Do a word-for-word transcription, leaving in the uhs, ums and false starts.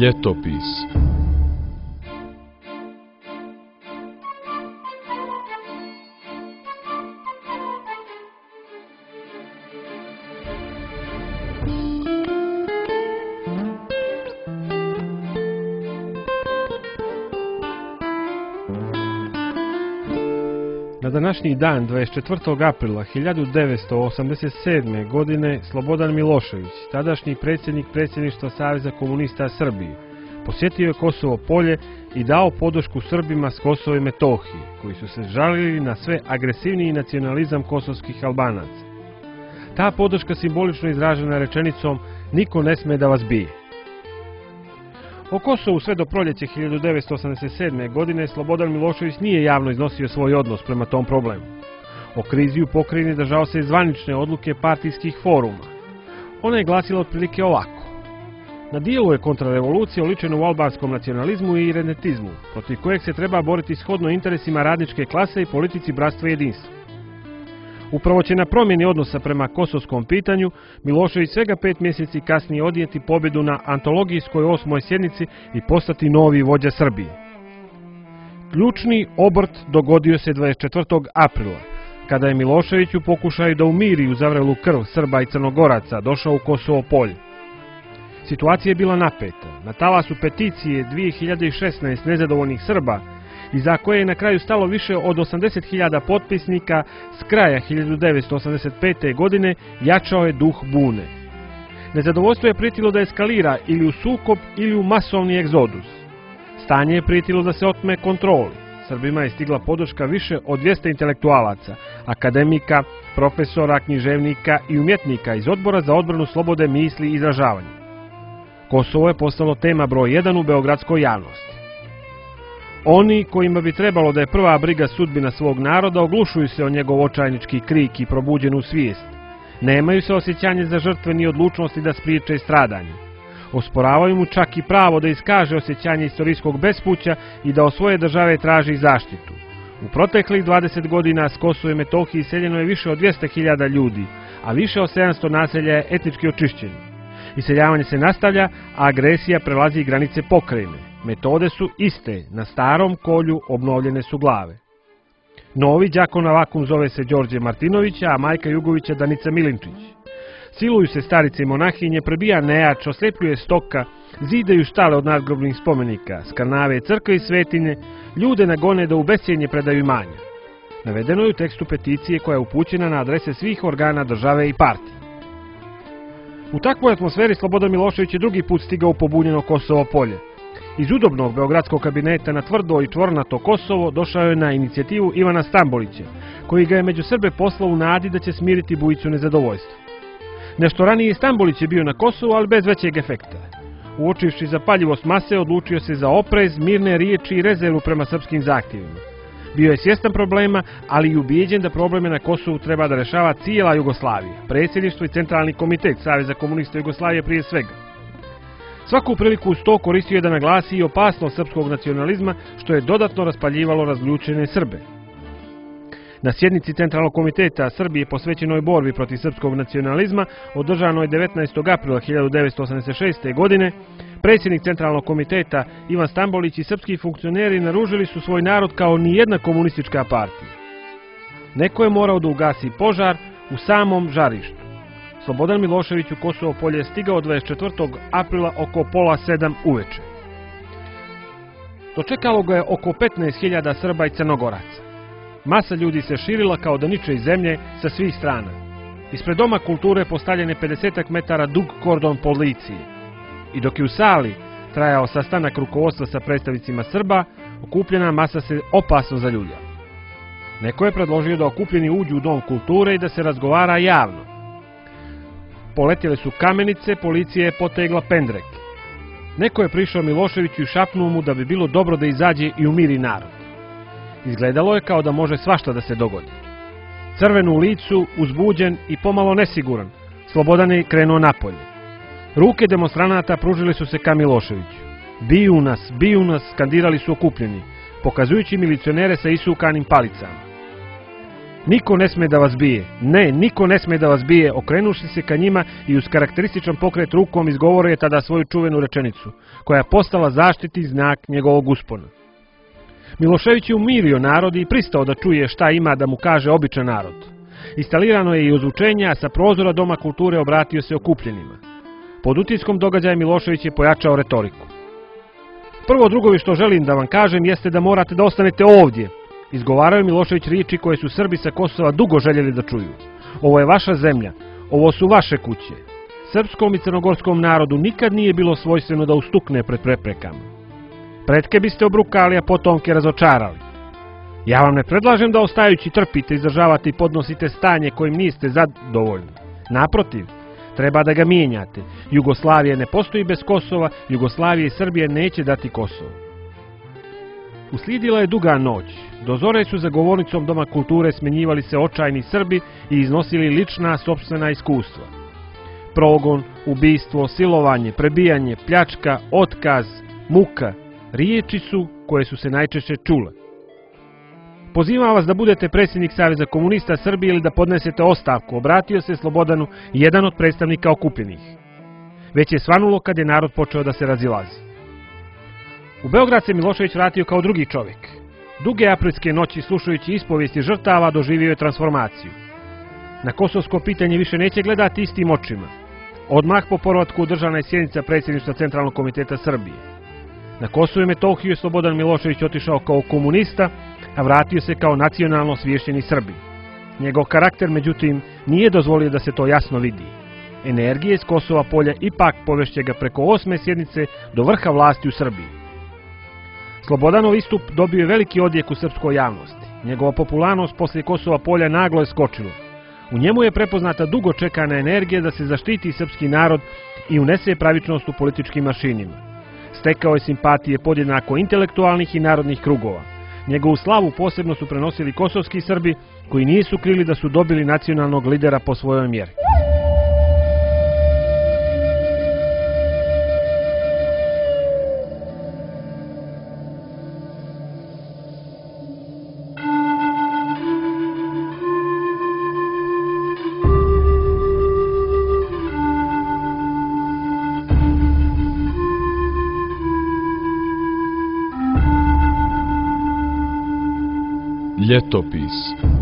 Ljetopis. Na današnji dan, dvadeset četvrtog aprila hiljadu devetsto osamdeset sedme. godine, Slobodan Milošević, tadašnji predsjednik predsjedništva Saveza komunista Srbije, posjetio je Kosovo polje i dao podršku Srbima s Kosova i Metohije, koji su se žalili na sve agresivniji nacionalizam kosovskih Albanaca. Ta podrška simbolično izražena rečenicom "Niko ne sme da vas bije". O Kosovu sve do proljeća hiljadu devetsto osamdeset sedme. godine Slobodan Milošević nije javno iznosio svoj odnos prema tom problemu. O krizi u pokrajini držao se zvanične odluke partijskih foruma. Ona je glasila otprilike ovako: na dijelu je kontrarevolucija oličena u albanskom nacionalizmu i iredentizmu, protiv kojeg se treba boriti shodno interesima radničke klase i politici bratstva i jedinstva. Upravo će na promjeni odnosa prema kosovskom pitanju Milošević svega pet mjeseci kasnije odnijeti pobjedu na antologijskoj osmoj sjednici i postati novi vođa Srbije. Ključni obrt dogodio se dvadeset četvrtog aprila, kada je Milošević u pokušaju da umiri uzavrelu krv Srba i Crnogoraca došao u Kosovo polje. Situacija je bila napeta. Na talasu peticije dvije hiljade šesnaest nezadovoljnih Srba, iza koje je na kraju stalo više od osamdeset hiljada potpisnika, s kraja hiljadu devetsto osamdeset pete. godine jačao je duh bune. Nezadovoljstvo je prijetilo da eskalira ili u sukob ili u masovni egzodus. Stanje je prijetilo da se otme kontroli. Srbima je stigla podrška više od dvjesto intelektualaca, akademika, profesora, književnika i umjetnika iz Odbora za odbranu slobode misli i izražavanja. Kosovo je postalo tema broj jedan u beogradskoj javnosti. Oni kojima bi trebalo da je prva briga sudbina svog naroda oglušuju se o njegov očajnički krik i probuđenu svijest. Nemaju se osjećanje za žrtve ni odlučnosti da spriječe stradanje. Osporavaju mu čak i pravo da iskaže osjećanje istorijskog bespuća i da o svoje države traži zaštitu. U proteklih dvadeset godina s Kosova i Metohije iseljeno je više od dvjesto hiljada ljudi, a više od sedamsto naselja je etnički očišćeno. Iseljavanje se nastavlja, a agresija prelazi granice pokrajine. Metode su iste, na starom kolju obnovljene su glave. Novi đakon na vakum zove se Đorđe Martinovića, a majka Jugovića Danica Milinčić. Siluju se starice i monahinje, prebija nejač, oslepljuje stoka, zidaju štale od nadgrobnih spomenika, skarnave crkve i svetinje, ljude nagone da u bescijenje predaju imanja. Navedeno je u tekstu peticije koja je upućena na adrese svih organa države i partije. U takvoj atmosferi Slobodan Milošević je drugi put stigao u pobunjeno Kosovo polje. Iz udobnog beogradskog kabineta na tvrdo i čvornato Kosovo došao je na inicijativu Ivana Stambolića, koji ga je među Srbe poslao u nadi da će smiriti bujicu nezadovoljstva. Nešto ranije Stambolić je bio na Kosovu, ali bez većeg efekta. Uočivši zapaljivost mase, odlučio se za oprez, mirne riječi i rezervu prema srpskim zahtjevima. Bio je svjestan problema, ali i ubijeđen da probleme na Kosovu treba da rešava cijela Jugoslavija, predsjedništvo i centralni komitet Saveza komunista Jugoslavije prije svega. Svaku priliku uz to koristio je da naglasi i opasnost srpskog nacionalizma, što je dodatno raspaljivalo razljučene Srbe. Na sjednici Centralnog komiteta Srbije posvećenoj borbi protiv srpskog nacionalizma, održanoj devetnaestog aprila hiljadu devetsto osamdeset šeste. godine, predsjednik Centralnog komiteta Ivan Stambolić i srpski funkcioneri naružili su svoj narod kao nijedna komunistička partija. Neko je morao da ugasi požar u samom žarištu. Slobodan Milošević u Kosovo polje je stigao dvadeset četvrtog aprila oko pola sedam uveče. Dočekalo ga je oko petnaest hiljada Srba i Crnogoraca. Masa ljudi se širila kao da niče iz zemlje sa svih strana. Ispred Doma kulture postavljen je pedesetak metara dug kordon policije. I dok je u sali trajao sastanak rukovodstva sa predstavnicima Srba, okupljena masa se opasno zaljuljala. Neko je predložio da okupljeni uđu u Dom kulture i da se razgovara javno. Poletjele su kamenice, policija je potegla pendrek. Neko je prišao Miloševiću i šapnuo mu da bi bilo dobro da izađe i umiri narod. Izgledalo je kao da može svašta da se dogodi. Crven u licu, uzbuđen i pomalo nesiguran, Slobodan je krenuo napolje. Ruke demonstranata pružile su se ka Miloševiću. Biju nas, biju nas, skandirali su okupljeni, pokazujući milicionere sa isukanim palicama. Niko ne sme da vas bije. Ne, niko ne sme da vas bije, okrenuši se ka njima i uz karakterističan pokret rukom izgovorio je tada svoju čuvenu rečenicu, koja je postala zaštitni znak njegovog uspona. Milošević je umirio narod i pristao da čuje šta ima da mu kaže običan narod. Instalirano je i ozvučenje, a sa prozora Doma kulture obratio se okupljenima. Pod utiskom događaja Milošević je pojačao retoriku. Prvo drugovi što želim da vam kažem jeste da morate da ostanete ovdje, izgovarao je Milošević riječi koje su Srbi sa Kosova dugo željeli da čuju. Ovo je vaša zemlja, ovo su vaše kuće. Srpskom i crnogorskom narodu nikad nije bilo svojstveno da ustukne pred preprekama. Pretke biste obrukali, a potomke razočarali. Ja vam ne predlažem da ostajući trpite, izdržavate i podnosite stanje kojim niste zadovoljni. Naprotiv, treba da ga mijenjate. Jugoslavija ne postoji bez Kosova, Jugoslavija i Srbije neće dati Kosovo. Uslijedila je duga noć. Do zore su za govornicom Doma kulture smenjivali se očajni Srbi i iznosili lična, sopstvena iskustva. Progon, ubistvo, silovanje, prebijanje, pljačka, otkaz, muka, riječi su koje su se najčešće čule. Pozivam vas da budete predsjednik Saveza komunista Srbije ili da podnesete ostavku, obratio se Slobodanu jedan od predstavnika okupljenih. Već je svanulo kad je narod počeo da se razilazi. U Beograd se Milošević vratio kao drugi čovjek. Duge aprilske noći, slušajući ispovijesti žrtava, doživio je transformaciju. Na kosovsko pitanje više neće gledati istim očima. Odmah po povratku održana je sjednica predsjedništva Centralnog komiteta Srbije. Na Kosovu i Metohiju je Slobodan Milošević otišao kao komunista, a vratio se kao nacionalno osviješćeni Srbin. Njegov karakter, međutim, nije dozvolio da se to jasno vidi. Energije iz Kosova polja ipak povešće ga preko osme sjednice do vrha vlasti u Srbiji. Slobodanov istup dobio je veliki odjek u srpskoj javnosti. Njegova popularnost poslije Kosova polja naglo je skočila. U njemu je prepoznata dugo čekana energija da se zaštiti srpski narod i unese pravičnost u političkim mašinima. Stekao je simpatije podjednako intelektualnih i narodnih krugova. Njegovu slavu posebno su prenosili kosovski Srbi, koji nisu krili da su dobili nacionalnog lidera po svojoj mjeri. Ljetopis.